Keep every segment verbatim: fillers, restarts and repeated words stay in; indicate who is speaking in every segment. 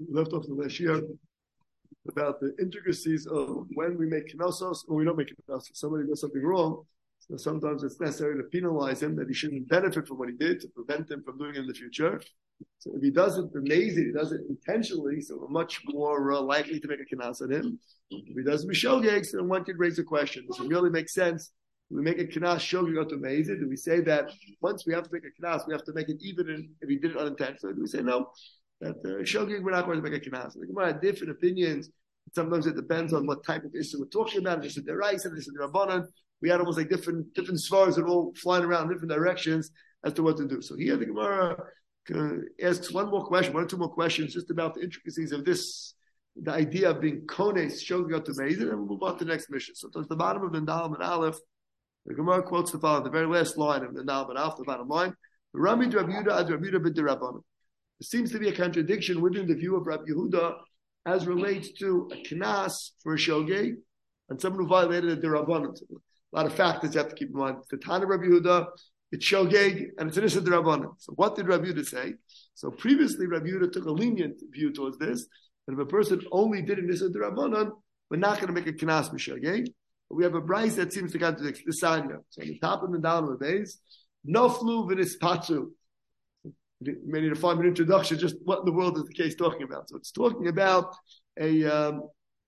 Speaker 1: We left off the last year about the intricacies of when we make knossos or we don't make knossos. Somebody does something wrong, so sometimes it's necessary to penalize him that he shouldn't benefit from what he did to prevent him from doing it in the future. So if he does it amazing, he does it intentionally, so we're much more uh, likely to make a knas on him. If he does mishogeg, then one could raise a question: does it really make sense? Do we make a knas shogeg out to amazing? Do we say that once we have to make a knas, we have to make it even in, if he did it unintentionally? Do we say no? That uh, shogeg, we're not going to make a knas. The Gemara had different opinions. Sometimes it depends on what type of issue we're talking about. This is the rice and this is the rabbanon. We had almost like different different svars that are all flying around in different directions as to what to do. So here the Gemara uh, asks one more question, one or two more questions, just about the intricacies of this, the idea of being kones shogeg out to amazing, and we'll move on to the next mission. So towards the bottom of the Dalam and Aleph, the Gemara quotes the following, the very last line of the Dalam and Aleph, the bottom line: Rami Rabbi Yehuda ad Rabbi Yehuda b'd rabbanon. There seems to be a contradiction within the view of Rabbi Yehuda as relates to a knas for a shogeg and someone who violated the rabbanon. A lot of factors you have to keep in mind. It's the Tana Rabbi Yehuda, it's shogeg, and it's an issa rabbanon. So what did Rabbi Yehuda say? So previously Rabbi Yehuda took a lenient view towards this, that if a person only did an issa rabbanon, we're not going to make a knas for shogeg. But we have a brayse that seems to contradict the sanya. So on the top and the down of the base, noflu v'nispatzu. You may need a five-minute introduction, just what in the world is the case talking about. So it's talking about a, um,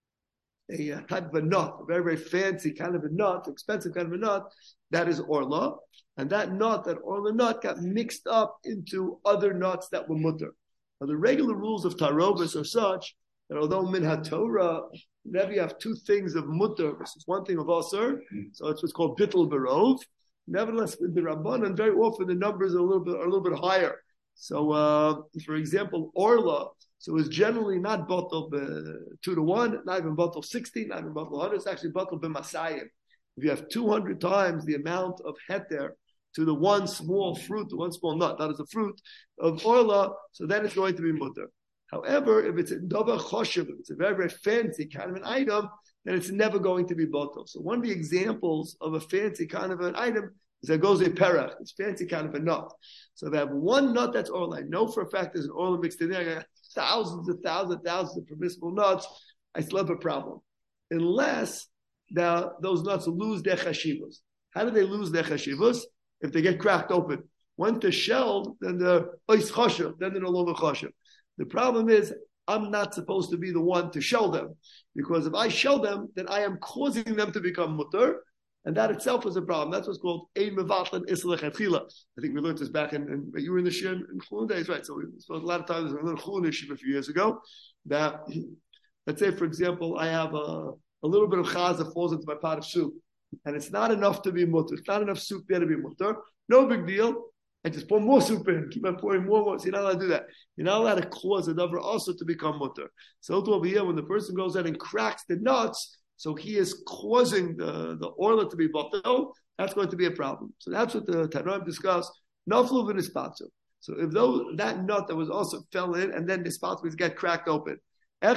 Speaker 1: a, a type of a nut, a very, very fancy kind of a nut, expensive kind of a nut, that is orla. And that nut, that orla nut, got mixed up into other nuts that were mutter. Now, the regular rules of tarobas are such that although min ha-Torah, whenever you have two things of mutter versus one thing of asur, so it's what's called bittul barov. Nevertheless, with the rabbanon, very often the numbers are a little bit are a little bit higher. So, uh, for example, orla, so it's generally not bottle uh, two to one, not even bottle sixty, not even bottle one hundred. It's actually bottle b'masayim. If you have two hundred times the amount of heter to the one small fruit, the one small nut, that is a fruit of orla, so then it's going to be mutter. However, if it's a davar choshev, if it's a very, very fancy kind of an item, then it's never going to be bottle. So one of the examples of a fancy kind of an item is that goes a perach. It's fancy kind of a nut. So they have one nut that's orla. I know for a fact there's an orla mixed in there. I got thousands and thousands and thousands of permissible nuts. I still have a problem. Unless the, those nuts lose their chashivos. How do they lose their chashivos? If they get cracked open. When they're shelled, then they're ois choshev, then they're no longer choshev. The problem is, I'm not supposed to be the one to shell them. Because if I shell them, then I am causing them to become mutter. And that itself is a problem. That's what's called ein mevatlan isla lechatchila. I think we learned this back in, in you were in the shir in Chulun days, right? So we spoke a lot of times in a little Chulun issue a few years ago. That, let's say, for example, I have a, a little bit of chaz that falls into my pot of soup. And it's not enough to be mutter. It's not enough soup there to be mutter. No big deal. I just pour more soup in. Keep on pouring more, more. So you're not allowed to do that. You're not allowed to cause another also to become mutter. So over here, when the person goes in and cracks the nuts, so he is causing the, the orla to be bottled, that's going to be a problem. So that's what the Tanoim discuss. Naflu v'nispatzu. So if those, that nut that was also fell in, and then the spots would get cracked open. So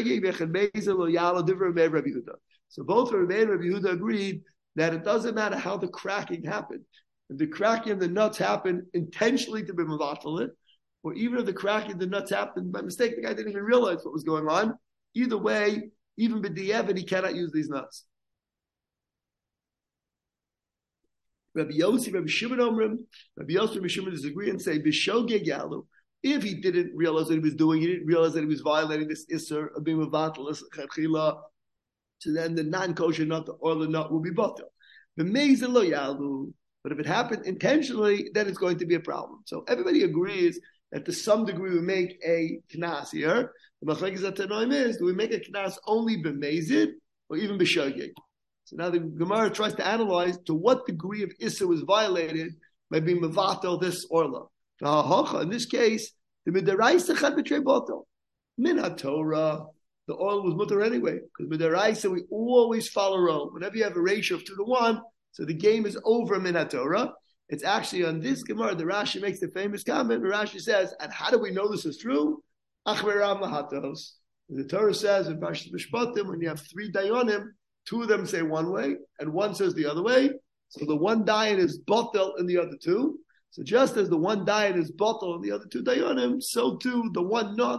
Speaker 1: both Rabbi and Rabbi Yehuda agreed that it doesn't matter how the cracking happened. If the cracking of the nuts happened intentionally to be mevatel, or even if the cracking of the nuts happened by mistake, the guy didn't even realize what was going on. Either way, even b'di'evet, he cannot use these nuts. Rabbi Yossi, Rabbi Shimon Omrim, Rabbi Yossi, Rabbi Shimon disagree and say, b'shogeg yalu. If he didn't realize what he was doing, he didn't realize that he was violating this isser of being mevatel, chachila, so then the non-kosher nut, the orla nut, will be batel. The meizel lo yalu. But if it happened intentionally, then it's going to be a problem. So everybody agrees that to some degree we make a knas here. The machlekes atanoim is, do we make a knas only b'mezid or even b'shogeg? So now the Gemara tries to analyze to what degree of issa was violated by being mevatel this orla. In this case, the midaraisa chad b'trei batel. Min ha-Torah, the oil was mutter anyway, because midaraisa we always follow roll. Whenever you have a ratio of two to one, so the game is over min ha-Torah. It's actually on this Gemara, the Rashi makes the famous comment. The Rashi says, and how do we know this is true? Achveram lahatos. The Torah says in Parshas Mishpatim, when you have three dayanim, two of them say one way, and one says the other way. So the one dayan is batel in the other two. So just as the one dayan is batel in the other two dayanim, so too the one nut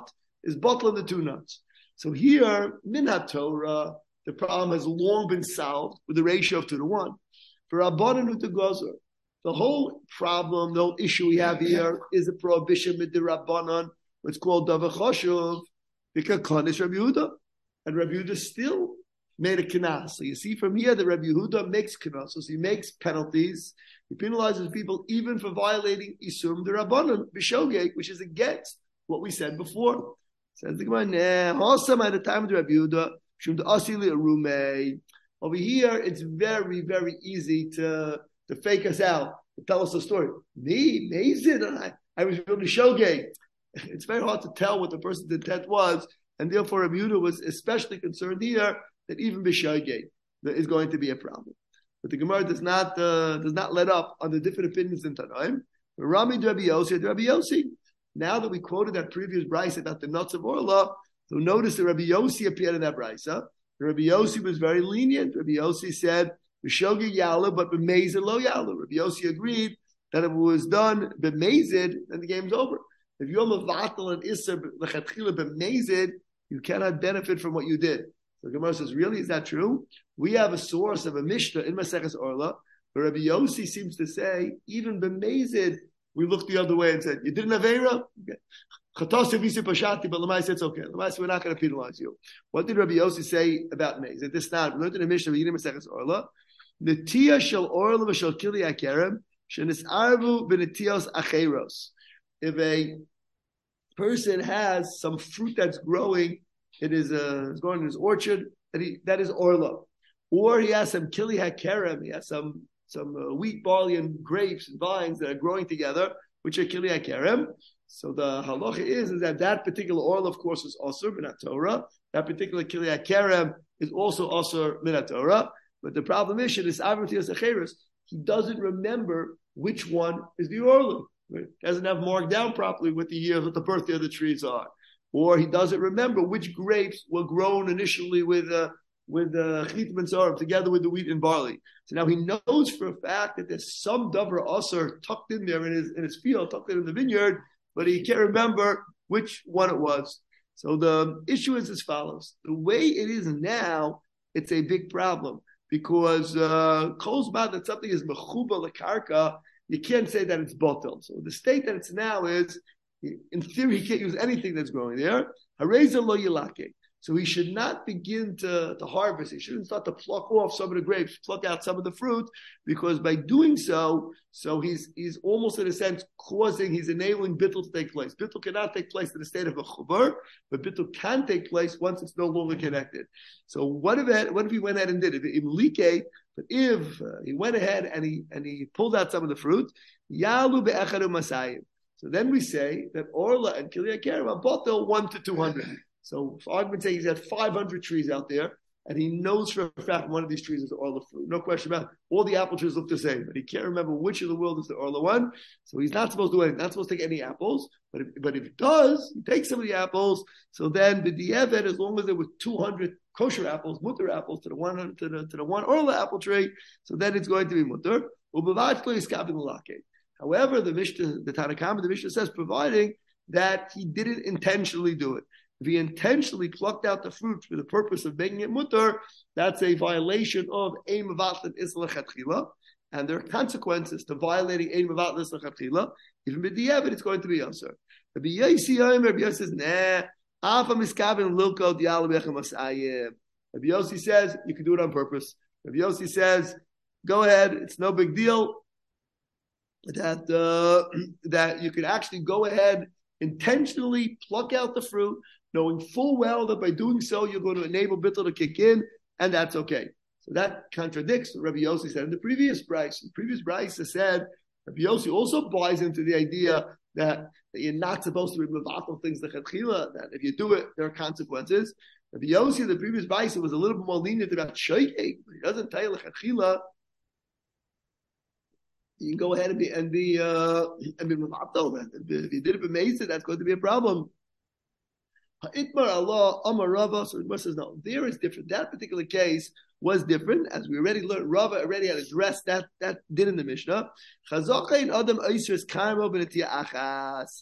Speaker 1: is bottling the two nuts. So here, Minhat Torah, the problem has long been solved with the ratio of two to one. For Rabbanan Uta Gozer, the whole problem, the whole issue we have here is a prohibition with the Rabbanan, what's called Davar Choshuv, because Kanish Rabbi Yehuda. And Rabbi Yehuda still made a kinas. So you see from here that Rabbi Yehuda makes kinas. So he makes penalties. He penalizes people even for violating Isum the Rabbanan, B'shogeg, which is against what we said before. Says the Gemara, nah, also at the time of the Rabbi Yehuda, Shum Asili Arume. Over here, it's very, very easy to, to fake us out, to tell us a story. Me, Mazid, I, I was really shogeg. It's very hard to tell what the person's intent was, and therefore Rabbi Yehuda was especially concerned here that even b'shogeg there is going to be a problem. But the Gemara does not uh, does not let up on the different opinions in Tanaim. Rami Rabbi Yossi, Rabbi Yossi. Now that we quoted that previous brisa about the nuts of Orla, so notice that Rabbi Yossi appeared in that brisa. Rabbi Yossi was very lenient. Rabbi Yossi said, "B'shogeg yala, but b'mezid lo yala." Rabbi Yossi agreed that if it was done b'mezid, then the game's over. If you're mevatel and iser lechatchila b'mezid, you cannot benefit from what you did. So Gemara says, really, is that true? We have a source of a Mishnah in Maseches Orla, but Rabbi Yossi seems to say, even b'mezid, we looked the other way and said, you did an Aveira? Okay. But Lamai said, it's okay. Lamai said, we're not going to penalize you. What did Rabbi Yossi say about mezid? This not, we learned in the Mishnah, we Maseches Orla, Netiya shel Orla v'shel kili akerem, shenisarvu b'netiyos acheros. If a person has some fruit that's growing, it is uh, it's growing in his orchard, that, he, that is orla. Or he has some kili hakerem, he has some some uh, wheat, barley, and grapes and vines that are growing together, which are kili hakerem. So the halacha is, is that that particular orla, of course, is osur minat Torah. That particular kili hakerem is also osur minat Torah. But the problem is, he doesn't remember which one is the orla. Right? Doesn't have marked down properly what the years, what the birthday of the trees are, or he doesn't remember which grapes were grown initially with uh, with chitim and sorab together with the wheat and barley. So now he knows for a fact that there's some davar aser tucked in there in his in his field, tucked in the vineyard, but he can't remember which one it was. So the issue is as follows: the way it is now, it's a big problem because kol's uh, that something is mechuba lekarka. You can't say that it's bottled. So the state that it's now is, in theory, he can't use anything that's growing there. Hareza lo yilake. So he should not begin to, to harvest. He shouldn't start to pluck off some of the grapes, pluck out some of the fruit, because by doing so, so he's he's almost in a sense causing, he's enabling bittul to take place. Bittul cannot take place in the state of a chubar, but bittul can take place once it's no longer connected. So what if it, what if he went ahead and did it? Imlike, but if uh, he went ahead and he and he pulled out some of the fruit, yalu be'echadu masayim. So then we say that orla and kili hakerem are both one to two hundred. So for argument's sake, he's got five hundred trees out there, and he knows for a fact one of these trees is the orla fruit. No question about it. All the apple trees look the same, but he can't remember which of the world is the orla one. So he's not supposed to do anything. Not supposed to take any apples. But if, but if he does, he takes some of the apples. So then the diavad, as long as there were two hundred kosher apples, mutter apples to the one hundred to the to the one orla apple tree, so then it's going to be mutter. However, the Mishnah, the Tanna Kama, the Mishnah says, providing that he didn't intentionally do it. If he intentionally plucked out the fruit for the purpose of making it mutter, that's a violation of Ein Mevatlet Isla Lechatchila, and there are consequences to violating Ein Mevatlet Isla Lechatchila. Even with the Yevid, it's going to be answered. Rabbi Yossi Rabbi Yossi says, nah, Afa Miskavin Lilko Dial Bechem Asayim. Rabbi Yossi says, you can do it on purpose. Rabbi Yossi says, go ahead, it's no big deal. That uh, that you could actually go ahead, intentionally pluck out the fruit, knowing full well that by doing so you're going to enable bittul to kick in, and that's okay. So that contradicts what Rabbi Yossi said in the previous brayso. The previous brayso said Rabbi Yossi also buys into the idea that, that you're not supposed to be mevatel things lechatchila, that if you do it, there are consequences. Rabbi Yossi in the previous brayso was a little bit more lenient about shoyking. He doesn't tell you lechatchila. You can go ahead and be and be uh, and be mevatel. If you did it b'meizid, that's going to be a problem. Ha'itmar Allah Amar Rava. So the says no. There is different. That particular case was different, as we already learned. Rava already had addressed that that did in the Mishnah. Chazakain Adam Eisers Karmo b'netiya achas.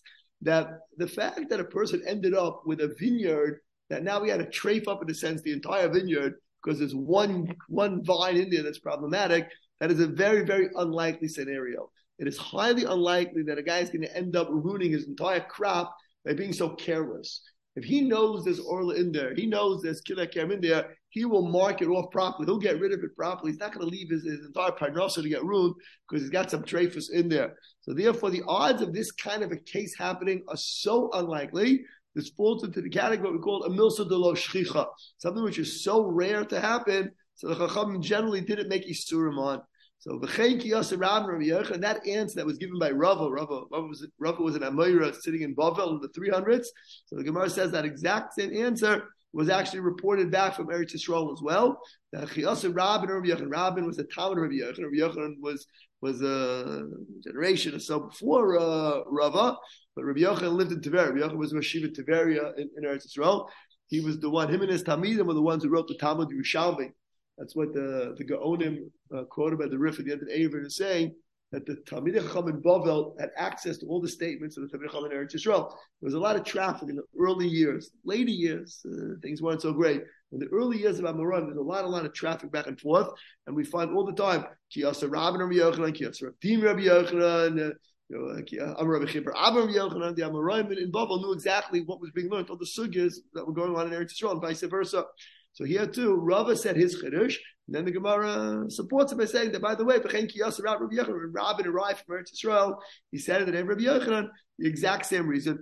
Speaker 1: that the fact that a person ended up with a vineyard that now we had to trafe up, in a sense, the entire vineyard because there's one one vine in there that's problematic, that is a very, very unlikely scenario. It is highly unlikely that a guy is going to end up ruining his entire crop by being so careless. If he knows there's orla in there, he knows there's kilakem in there, he will mark it off properly. He'll get rid of it properly. He's not going to leave his, his entire parnasa to get ruined because he's got some trephus in there. So therefore, the odds of this kind of a case happening are so unlikely. This falls into the category we call a milsa de lo shchicha, something which is so rare to happen. So the Chachamim generally didn't make isurim on. So v'chein ki yaseh Rabban Rabbi Yochanan, that answer that was given by Rava, Rava, Rava was Rava was an Amoira sitting in Bavel in the three hundreds. So the Gemara says that exact same answer was actually reported back from Eretz Yisrael as well. That ki yaseh Rabban Rabbi Yochanan, Rabban was a Talmud Rabbi Yochanan. Rabbi Yochanan was was a generation or so before uh, Rava, but Rabbi Yochanan lived in Tiberia. Rabbi Yochanan was Rashiva Tiberia in, in Eretz Yisrael. He was the one. Him and his Talmidim were the ones who wrote the Talmud Yerushalmi. That's what the the Gaonim uh, quoted by the Rif at the end of the Eivir is saying, that the Talmidei Chacham in Bavel had access to all the statements of the Talmidei Chacham in Eretz Yisrael. There was a lot of traffic in the early years. Later years, uh, things weren't so great. In the early years of Amoraim, there's a lot, a lot of traffic back and forth, and we find all the time, Ki Yasser Rabban Rabbi Yochanan, Ki Yasser Rabdim Rabbi Yochanan, you know, Amar Rabbi Chibur Abba Rabbi Yochanan. The Amoraim in Bavel knew exactly what was being learned, all the sugyas that were going on in Eretz Yisrael, and vice versa. So here too, Rava said his chiddush, and then the Gemara supports it by saying that, by the way, B'chein ki yaseh Rabbi Yochanan, when Rabban arrived from Eretz Yisrael, he said it in Rabbi Yochanan, the exact same reason.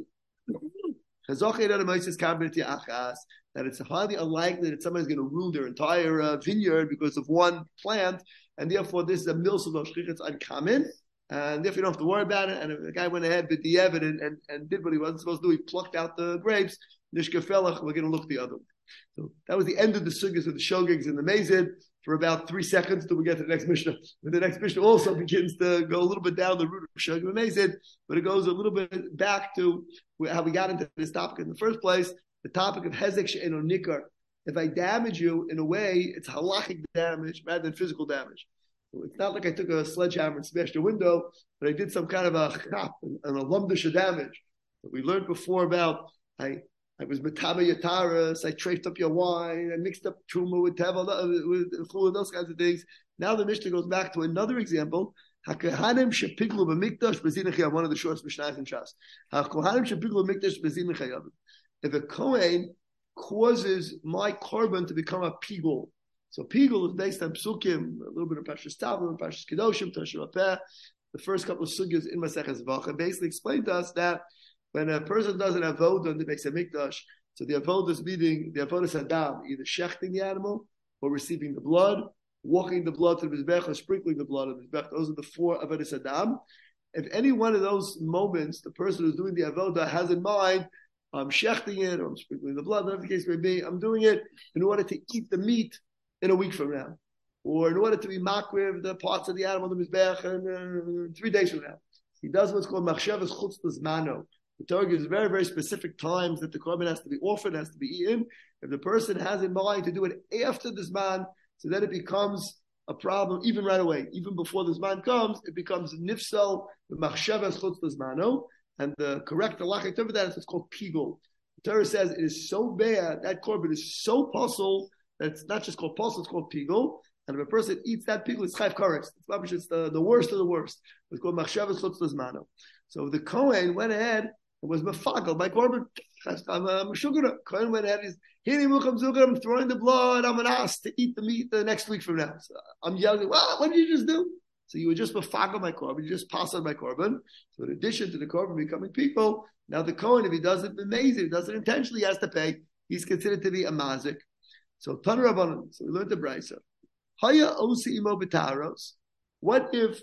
Speaker 1: That it's highly unlikely that somebody's going to ruin their entire uh, vineyard because of one plant, and therefore this is a milsa lo shchich, it's uncommon, and therefore you don't have to worry about it. And if the guy went ahead with the evidence and, and did what he wasn't supposed to do, he plucked out the grapes, nishkafelach, we're going to look the other way. So that was the end of the sugyas of the shogigs and the mazid for about three seconds till we get to the next Mishnah. And the next Mishnah also begins to go a little bit down the route of shogig and mazid, but it goes a little bit back to how we got into this topic in the first place, the topic of hezek she'eno nikar. If I damage you in a way, it's halachic damage rather than physical damage. So it's not like I took a sledgehammer and smashed a window, but I did some kind of a chap, an alumdisha damage. But we learned before about I I was metaba yataras, I traced up your wine, I mixed up truma with teva, with food, those kinds of things. Now the Mishnah goes back to another example. HaKohanim shepiglu b'mikdash b'zin chayavim, one of the shortest Mishnahs in Shas. HaKohanim shepiglu b'mikdash b'zin chayavim. If a Kohen causes my korban to become a pigul, so pigul is based on psukim, a little bit of Parshas Tavim, Parshas Kedoshim, Tashua Peh. The first couple of sugyas in Maseches Vacha basically explain to us that when a person does an avodah in the Beis Hamikdash, so the avodah is meaning the avodah is adam, either shechting the animal or receiving the blood, walking the blood to the mizbech or sprinkling the blood on the mizbech. Those are the four avodas adam. If any one of those moments the person who's doing the avodah has in mind, I'm shechting it or I'm sprinkling the blood, whatever the case may be, I'm doing it in order to eat the meat in a week from now, or in order to be makriv the parts of the animal, the mizbech, and uh, three days from now. He does what's called machshavas chutz l'zmano. The Torah gives very, very specific times that the korban has to be offered, has to be eaten. If the person has in mind to do it after the zman, so then it becomes a problem even right away. Even before the zman comes, it becomes nifsal, the machshavas chutz l'zmano, and the correct halachic term for that is what's called pigul. The Torah says it is so bad, that korban is so puzzle, that it's not just called puzzle, it's called pigul. And if a person eats that pigul, it's chayv kares. It's, it's the, the worst of the worst. It's called machshavas chutz l'zmano. So the Kohen went ahead and was mafagel by korban. I'm a sugar. Kohen went ahead. He's I'm throwing the blood. I'm an ass to eat the meat the next week from now. So I'm yelling. Well, what did you just do? So you were just mafagel my korban. You just pass on my korban. So in addition to the korban becoming people, now the Kohen, if he does it amazing, he does it intentionally, he has to pay. He's considered to be a mazik. So Tan Rabbanan. So we learned the brayso. Haya osi imo b'taros. What if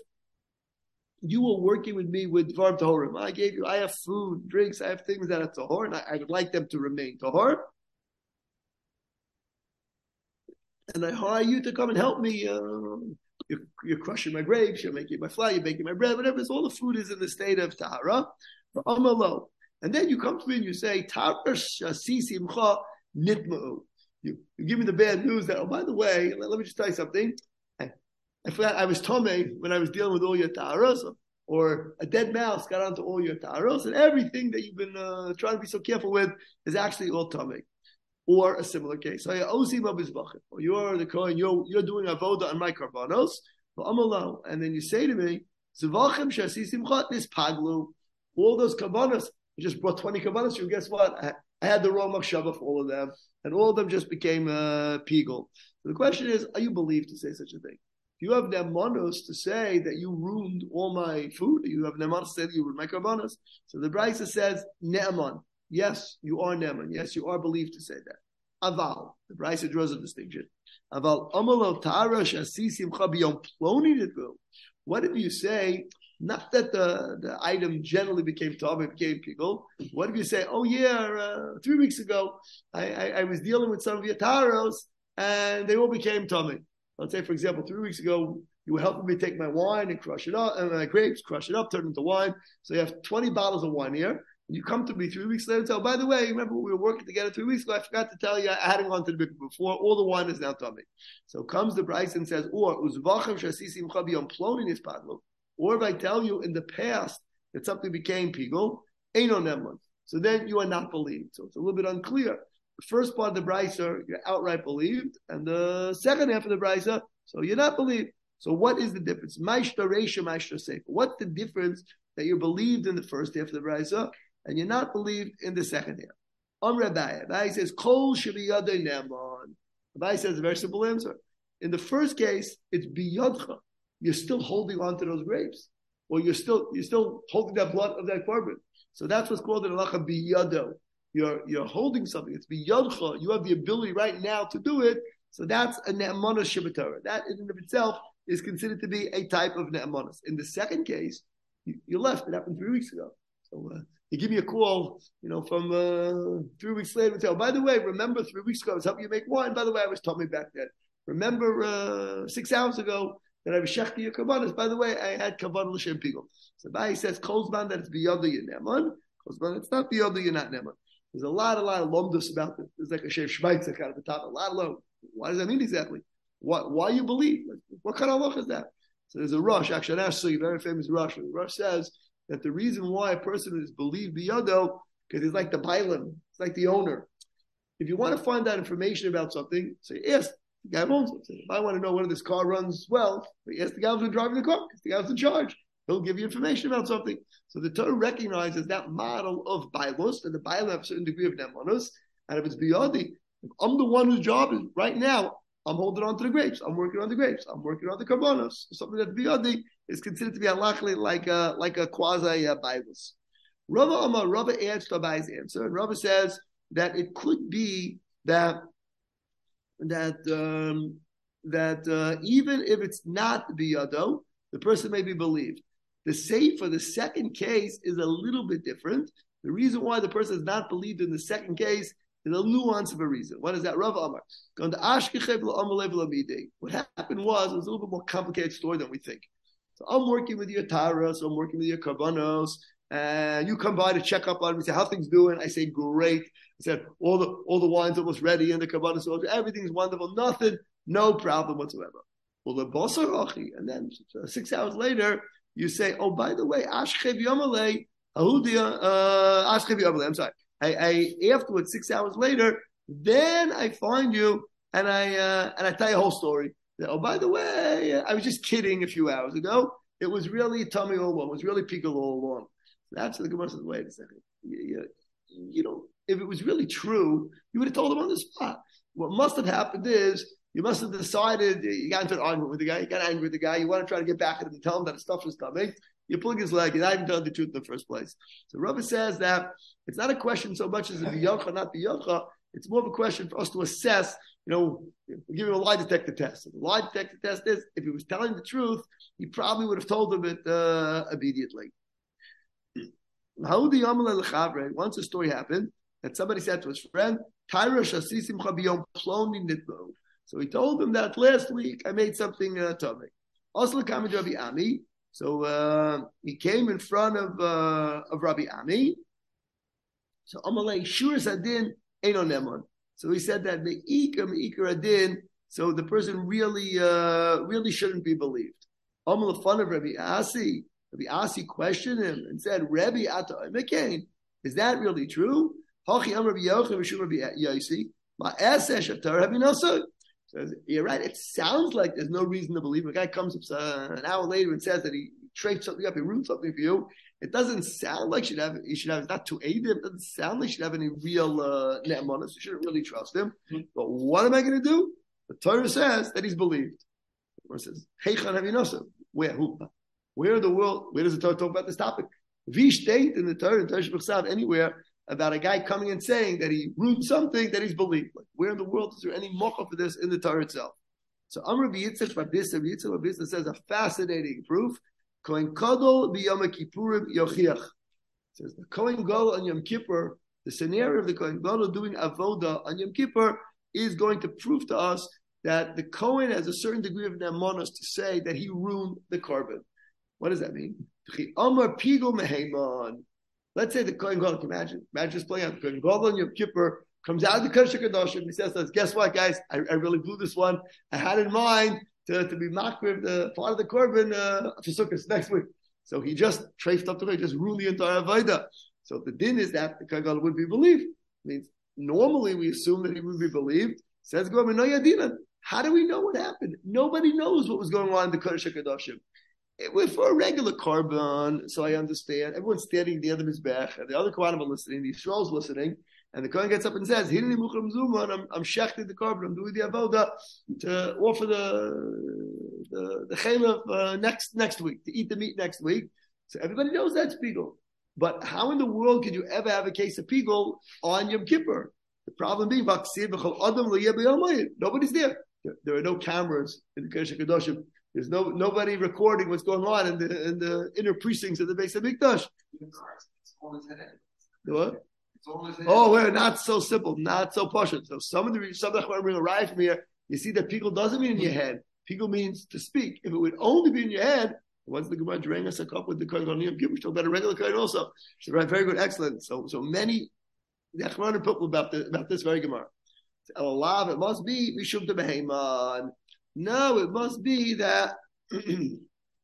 Speaker 1: you were working with me with Dvar Tahorim? I gave you, I have food, drinks, I have things that are Tahor, and I, I would like them to remain Tahor. And I hire you to come and help me. Uh, you're, you're crushing my grapes, you're making my flour, you're making my bread, whatever. It's all the food is in the state of Tahara. And then you come to me and you say, Tahara shasi simcha nitma'u. You, you give me the bad news that, oh, by the way, let, let me just tell you something. I forgot I was Tomei when I was dealing with all your Tahara. So or a dead mouse got onto all your taros, and everything that you've been uh, trying to be so careful with is actually all tummy. Or a similar case. So or you're the Kohen, you're, you're doing avoda on my karbanos, and then you say to me, all those karbanos, you just brought twenty karbanos, you guess what? I, I had the wrong machshava for all of them, and all of them just became uh, pigul. So the question is, are you believed to say such a thing? If you have nemanos to say that you ruined all my food, you have nemanos to say that you ruined my karbanos. So the Brisa says, ne'eman. Yes, you are ne'eman. Yes, you are believed to say that. Aval. The Brisa draws a distinction. Aval. Amalo ta'ara shasisim chabiyom ploni nidvu. What if you say, not that the, the item generally became tab, it became pigul. What if you say, oh yeah, uh, three weeks ago, I, I, I was dealing with some of your taros, and they all became tummy. Let's say, for example, three weeks ago, you were helping me take my wine and crush it up, and my grapes, crush it up, turn it into wine. So you have twenty bottles of wine here. And you come to me three weeks later and say, oh, by the way, remember we were working together three weeks ago? I forgot to tell you, I hadn't gone to the mikveh before. All the wine is now tummy. So comes the Brisa and says, or uzvachem shasisim chabiyom plonin is padlo. Or if I tell you in the past that something became pigul, eino neman. So then you are not believed. So it's a little bit unclear. The first part of the Brisa, you're outright believed, and the second half of the Brisa, so you're not believed. So what is the difference? What's the difference that you're believed in the first half of the Brisa and you're not believed in the second half? Om Rabbi, Rabbi says, Kol shebiyadei neman. Rabbi says a very simple answer. In the first case, it's biyadcha. You're still holding on to those grapes, or you're still you're still holding that blood of that korban. So that's what's called an halacha biyado. You're you're holding something. It's biyadcha. You have the ability right now to do it. So that's a ne'emanos shebetorah. That in and of itself is considered to be a type of ne'emanos. In the second case, you, you left. It happened three weeks ago. So uh, you give me a call, you know, from uh, three weeks later and say, oh, by the way, remember three weeks ago I was helping you make wine. By the way, I was telling me back then. Remember uh, six hours ago that I was shechti your kabbanas. By the way, I had kabbalah l'shem pigul. So Bai says, Kolzman, that it's biyadu yeneman. Kolzman, it's not biyadu, you're not neman. There's a lot, a lot of lomdus about this. There's like a Shev Shmeitzer kind of the top, a lot of lom. What does that mean exactly? What, why you believe? Like, what kind of halacha is that? So there's a Rosh, actually, an Ashli, a very famous Rosh. The Rosh says that the reason why a person is believed biyado, because he's like the bailam, it's like the owner. If you want to find out information about something, say, ask the guy who owns it. If I want to know whether this car runs well, ask the guy who's driving the car, because the guy who's in charge. He'll give you information about something. So the Torah recognizes that model of bailos, and the bailam have a certain degree of nemonos, and if it's biyadi, if I'm the one whose job is, right now, I'm holding on to the grapes, I'm working on the grapes, I'm working on the karbonos, something that biyadi is considered to be halachically like a, like a quasi uh, bailos. Rava Amar, Rava adds to Abai's answer, and Rava says that it could be that that um, that uh, even if it's not biyado, the person may be believed. The say for the second case is a little bit different. The reason why the person is not believed in the second case is a nuance of a reason. What is that? Rav Amar. What happened was, it was a little bit more complicated story than we think. So I'm working with your taras, so I'm working with your karbanos, and you come by to check up on me, say, how things doing? I say, great. I said, all the all the wine's almost ready, and the karbanos, everything's wonderful, nothing, no problem whatsoever. Well, the bosar achi, and then uh, six hours later, you say, oh, by the way, ashchev yamalei, ahudia, uh, ashchev yamalei, I'm sorry. I, I, afterwards, six hours later, then I find you, and I, uh, and I tell you a whole story. Oh, by the way, I was just kidding a few hours ago. It was really tummy all along. It was really pickle all along. That's the Gemara says, wait a second. You, you, you know, if it was really true, you would have told him on the spot. What must have happened is, you must have decided, you got into an argument with the guy, you got angry with the guy, you want to try to get back at him and tell him that his stuff was coming, you're pulling his leg, you're not even telling the truth in the first place. So Rabbi says that it's not a question so much as a biyocha, not biyocha, it's more of a question for us to assess, you know, we'll give him a lie detector test. So the lie detector test is, if he was telling the truth, he probably would have told him it uh, immediately. Once the story happened, that somebody said to his friend, so he told him that last week I made something uh, tummy. Also, coming to Rabbi Ami. So uh, he came in front of uh, of Rabbi Ami. So Amalei Shur Sadin Eino Nemon. So he said that the Ikar Ikar Adin. So the person really uh, really shouldn't be believed. Amalei fun of Rabbi Asi. Rabbi Asi questioned him and said, Rebbe Ata Mekain, is that really true? Hachi Am Rabbi Yochanan V'Shum Rabbi Yosi, Ma'aseh Shatar Rabbi Nosai. Says, you're right, it sounds like there's no reason to believe. A guy comes up uh, an hour later and says that he traded something up, he ruined something for you. It doesn't sound like you should have, you should have, it's not to aid him, it doesn't sound like you should have any real uh, ne'emanus. You shouldn't really trust him. Mm-hmm. But what am I going to do? The Torah says that he's believed. The Torah says, Heichan Havinosa. Where? Who? Where in the world, where does the Torah talk about this topic? Vish state in the Torah, in Torah Shebechsav, anywhere, about a guy coming and saying that he ruined something that he's believed. Like, where in the world is there any mocha for this in the Torah itself? So Amr B'Yitzchak Babisa, B'Yitzchak Babisa says a fascinating proof. Kohen Gadol b'Yom Kippurim yochiach. Says the Kohen Gadol on Yom Kippur, the scenario of the Kohen Gadol doing avoda on Yom Kippur is going to prove to us that the Kohen has a certain degree of ne'emanus to say that he ruined the korban. What does that mean? Amar Pigul Meheiman. Let's say the Kohen Gadol, imagine, imagine just playing out. The Kohen Gadol on Yom Kippur comes out of the Kodesh HaKadoshim and he says to us, guess what, guys? I, I really blew this one. I had in mind to, to be makriv the part of the korban uh, for Sukkot next week. So he just traced up the way, just ruined the entire Avodah. So the din is that the Kohen Gadol would be believed. It means normally we assume that he would be believed. Says Gomer, no yadinan. How do we know what happened? Nobody knows what was going on in the Kodesh HaKadoshim. It was for a regular korban, so I understand. Everyone's standing near the Mizbech, and the other Kohanim are listening, the Yisrael's listening, and the Kohen gets up and says, Hineni Muchram Zuman, I'm, I'm shechting the korban, I'm doing the avoda to offer the the, the chaylev uh, next next week, to eat the meat next week. So everybody knows that's pigul. But how in the world could you ever have a case of pigul on Yom Kippur? The problem being, nobody's there. there. There are no cameras in the Kodesh HaKadoshim. There's no nobody recording what's going on in the in the inner precincts of the Beis Hamikdash. The what? Oh, we're not so simple, not so poshut. So some of the some of the bring a riot from here. You see that pigul doesn't mean in your head. Pigul means to speak. If it would only be in your head, once the Gemara drank us a cup with the Kohen on Yom Kippur, we talk about a regular Kohen also. She's right, very good, excellent. So so many the Achronim people about the, about this very Gemara. Allah, it must be Mishum to Beheiman. No, it must be that that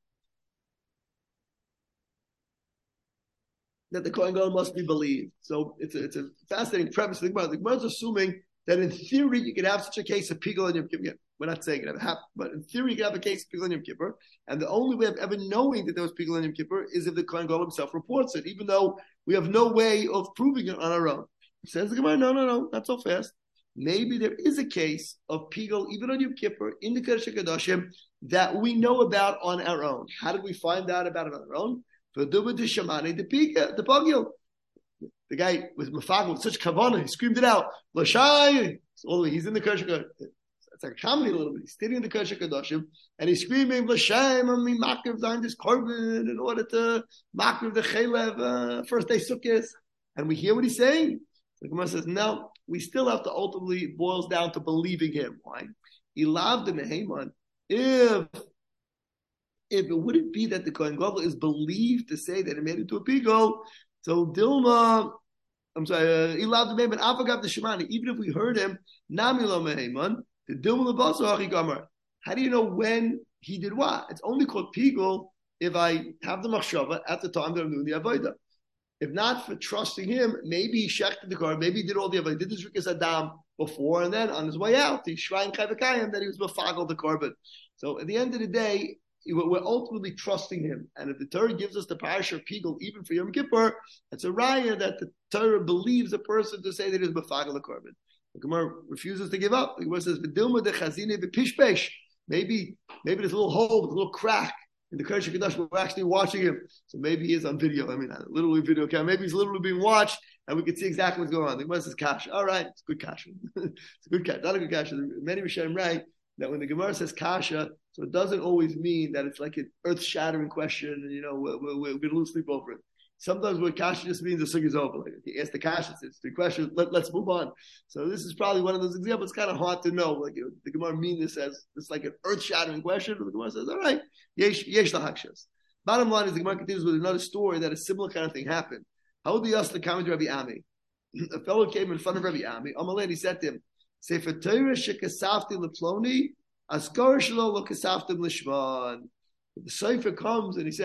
Speaker 1: the Kohen Gadol must be believed. So it's a, it's a fascinating premise to think about. The Gemara is assuming that in theory you could have such a case of Pigul and Yom Kippur. We're not saying it ever happened, but in theory you could have a case of Pigul and Yom Kippur. And the only way of ever knowing that there was Pigul and Yom Kippur is if the Kohen Gadol himself reports it, even though we have no way of proving it on our own. Says the Gemara, no, no, no, not so fast. Maybe there is a case of Pigul, even on Yom Kippur, in the Kodesh HaKadoshim, that we know about on our own. How did we find out about it on our own? For the Shamani, the Pigul. The guy was mafagel with such kavanah, he screamed it out. L'shai! So he's in the Kodesh HaKadoshim. It's like a comedy a little bit. He's sitting in the Kodesh HaKadoshim, and he's screaming, L'shai, I'm me makriv zayin this korban in order to makriv the chaylev, uh, first day sukkahs. And we hear what he's saying. The Gemara says, no, we still have to ultimately, it boils down to believing him. Why? He loved the Meheiman. If, if it wouldn't be that the Kohen Gadol is believed to say that it made it to a pigul, so Dilma, I'm sorry, he loved the Meheiman, Afagav the Shemani, even if we heard him, Namilo Meheiman, the Dilma Lebaso Hachi Gomer. How do you know when he did what? It's only called pigul if I have the machshava at the time that I'm doing the avodah. If not for trusting him, maybe he shechted the car, maybe he did all the other, he did his rikas adam before, and then on his way out, he shrine chayvakayim that he was befagel the korban. So at the end of the day, we're ultimately trusting him. And if the Torah gives us the parasha of Pigul, even for Yom Kippur, it's a raya that the Torah believes a person to say that he's befagel the korban. The Gemara refuses to give up. The Gemara says, "V'dilma de chazine v'pishpesh." Maybe, maybe there's a little hole, a little crack in the Kodesh HaKadosh, we're actually watching him. So maybe he is on video. I mean, literally video camera. Maybe he's literally being watched, and we can see exactly what's going on. The Gemara says kasha. All right, it's a good kasha. It's a good kasha. Not a good kasha. Many Rishonim write that when the Gemara says kasha, so it doesn't always mean that it's like an earth-shattering question, and, you know, we're, we're, we're going to lose sleep over it. Sometimes what kasha just means the sugi is over. Like, he asked the kasha, it's three questions, let, let's move on. So this is probably one of those examples. It's kind of hard to know. Like, you know, the Gemara mean this as it's like an earth-shattering question, but the Gemara says, all right, yesh yesh lahakshas. Bottom line is the Gemara continues with another story that a similar kind of thing happened. How would the Yasla comment to Rabbi Ami? A fellow came in front of Rabbi Ami. Amalei, he said to him, Sefer Torah shekasafti leploni, askar shelo lo kasaftim lishman. The Sefer comes and he says,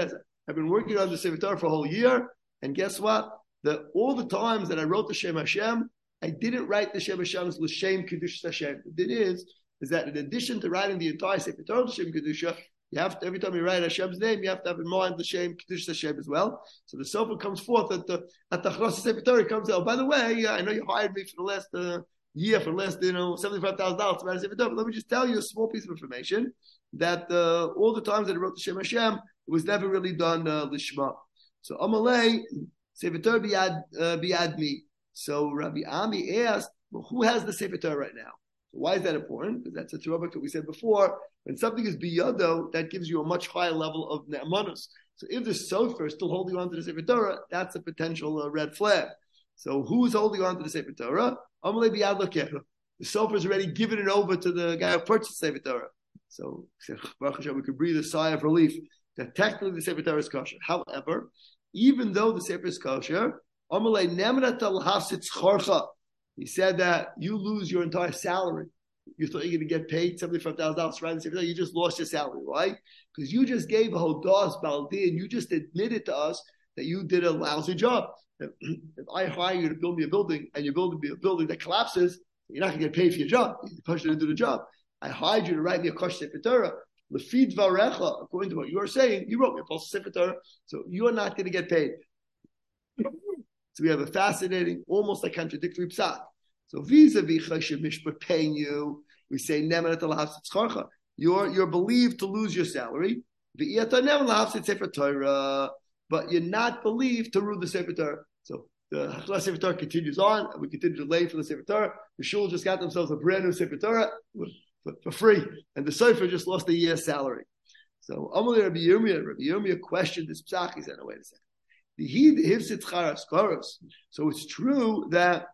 Speaker 1: I've been working on the Sefer Torah for a whole year, and guess what? The, all the times that I wrote the Shem Hashem, I didn't write the Shem Hashem's L'Shem Kedusha Hashem. What it is, is that in addition to writing the entire Sefer Torah L'Shem Kedusha, you have to, every time you write Hashem's name, you have to have in mind L'Shem Kedusha Hashem as well. So the Sofer comes forth at the at the Achros Sefer Torah comes out. Oh, by the way, I know you hired me for the last uh, year, for the last you know seventy-five thousand dollars to write a Sefer Torah. But let me just tell you a small piece of information that uh, all the times that I wrote the Shem Hashem, it was never really done uh, Lishma. So Amalei Sefer Torah biad uh, biad me. So Rabbi Ami asked, well, who has the Sefer Torah right now? So why is that important? Because that's a throwback that we said before. When something is biyado, that gives you a much higher level of ne'amanus. So if the sofer is still holding on to the Sefer Torah, that's a potential uh, red flag. So who's holding on to the Sefer Torah? Amalei biad lokecha. The sofer has already given it over to the guy who purchased the Sefer Torah. So Baruch Hashem, we could breathe a sigh of relief that technically the Sefer Torah is kosher. However, even though the Sefer is kosher, he said that you lose your entire salary. You thought you're going to get paid seventy-five thousand dollars for writing the Sefer Torah. You just lost your salary. Why? Because you just gave a hodas baldi and you just admitted to us that you did a lousy job. If, if I hire you to build me a building and you build me a building that collapses, you're not going to get paid for your job. You're supposed to do the job. I hired you to write me a kosher Sefer Torah. Lefid varecha, according to what you are saying, you wrote me a kosher Sefer Torah, so you are not going to get paid. So we have a fascinating, almost like contradictory psak. So vis-a-vis chashiv mishpat paying you, we say neman etal hafsid tzcharcha. You're you're believed to lose your salary. V'iyata neman lahafsid Sefer Torah, but you're not believed to rule the Sefer Torah. So the Hachlas Sefer Torah continues on, and we continue to lay for the Sefer Torah. The shul just got themselves a brand new Sefer Torah for, for free, and the Sefer just lost a year's salary. So Amalei Rabbi Yirmiyah, Rabbi Yirmiyah questioned this psak. He said, "No, wait a second. So it's true that,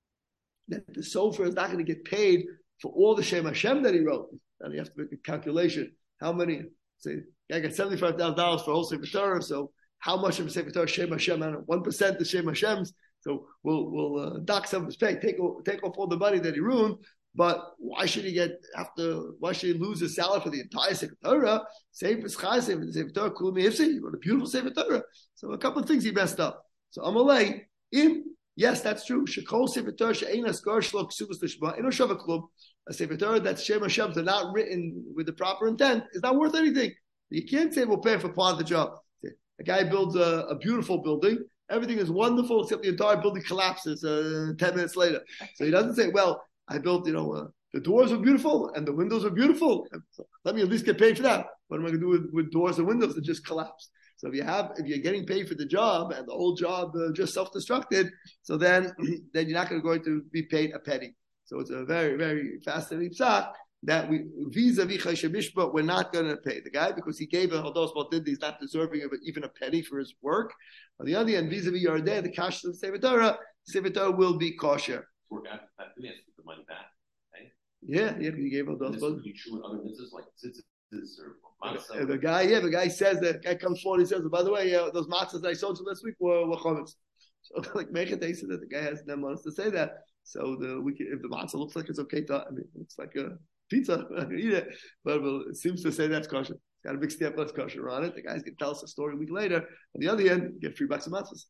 Speaker 1: that the sofer is not going to get paid for all the Shem Hashem that he wrote. And you have to make a calculation. How many? Say, I got seventy-five thousand dollars for a whole Sefer Torah. So how much of a Sefer Torah Shem Hashem? I don't know, one percent of Shem Hashem's. So we'll we'll uh, dock some of his pay, take take off all the money that he ruined. But why should he get after? Why should he lose his salary for the entire Sefer Torah? Save his chai, save the Sefer Torah. Kul mihifsi. He wrote a beautiful Sefer Torah. So a couple of things he messed up. So Amalei, in yes, that's true. Shekol Sefer Torah she'ein askar shlo ksubas lishma eno shava klub. A Sefer Torah that Shem Hashem are not written with the proper intent is not worth anything. You can't say we'll pay for part of the job. A guy builds a, a beautiful building. Everything is wonderful except the entire building collapses uh, ten minutes later. So he doesn't say, well, I built, you know, uh, the doors are beautiful and the windows are beautiful. So let me at least get paid for that. What am I going to do with, with doors and windows that just collapsed? So if you have, if you're getting paid for the job and the whole job uh, just self-destructed, so then, then you're not going to, going to be paid a penny. So it's a very, very fascinating psak that we, vis-a-vis chashiv mishpat, we're not going to pay the guy because he gave a hodos baltid, he's not deserving of even a penny for his work. On the other hand, vis-a-vis Yardeh, the cash of the Sefer Torah, the Sefer Torah will be kosher.
Speaker 2: Work out the the money back, right?
Speaker 1: Yeah, yeah, he gave hodos baltid.
Speaker 2: Would be true with other mitzvahs like tzitzis or
Speaker 1: matzah. The guy, yeah, the guy says that, the guy comes forward, he says, by the way, uh, those matzahs that I sold you last week were, were chometz. So, like, Mechatei said that the guy has them months to say that. So, the we can, if the matzah looks like it's okay to, I mean, it's like a pizza, I can eat it. But well, it seems to say that's kosher. It's got a big stamp that's kosher on it. The guy's going to tell us a story a week later. On the other end, you get three bucks of matzahs.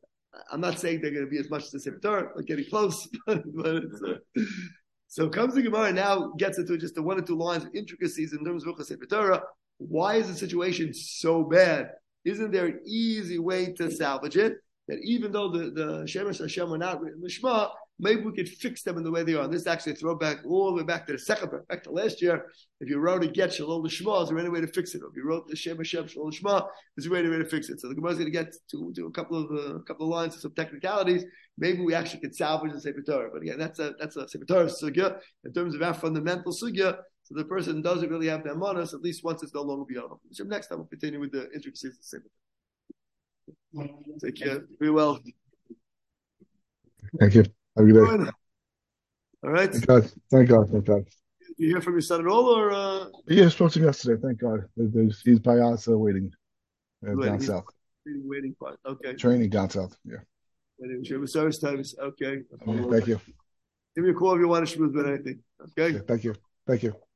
Speaker 1: I'm not saying they're going to be as much as the Sefer Torah, like getting close, but, but it's. Uh, so comes the Gemara now gets into just the one or two lines of intricacies in terms of the Sefer Torah. Why is the situation so bad? Isn't there an easy way to salvage it? That even though the the Shemesh Hashem were not written Lishma, maybe we could fix them in the way they are. And this is actually a throwback all the way back to the second part, back to last year. If you wrote a get Shalom Lishma, is there any way to fix it? Or if you wrote the Shem Hashem Shalom Lishma, is there any way to fix it? So the Gemara is going to get to, to a couple of uh, a couple of lines of some technicalities. Maybe we actually could salvage the Sefer Torah. But again, that's a that's a Sefer Torah sugya in terms of our fundamental sugya. So the person doesn't really have their manas, at least once it's no longer beyond. So next time we'll continue with the intricacies of the Sefer Torah. Take care. Be well.
Speaker 3: Thank you. Have a good day.
Speaker 1: All right.
Speaker 3: Thank God. Thank God. Thank God.
Speaker 1: Did you hear from your son at all, or? Uh...
Speaker 3: Yeah, I spoke to him yesterday. Thank God. There's, he's by us uh, waiting uh,
Speaker 1: waiting.
Speaker 3: down south.
Speaker 1: Waiting, waiting part. Okay.
Speaker 3: Training down south. Yeah.
Speaker 1: Waiting. Service times. Okay.
Speaker 3: Okay. Thank you.
Speaker 1: Give me a call if you want to shmooze about anything. Okay.
Speaker 3: Okay. Thank you. Thank you.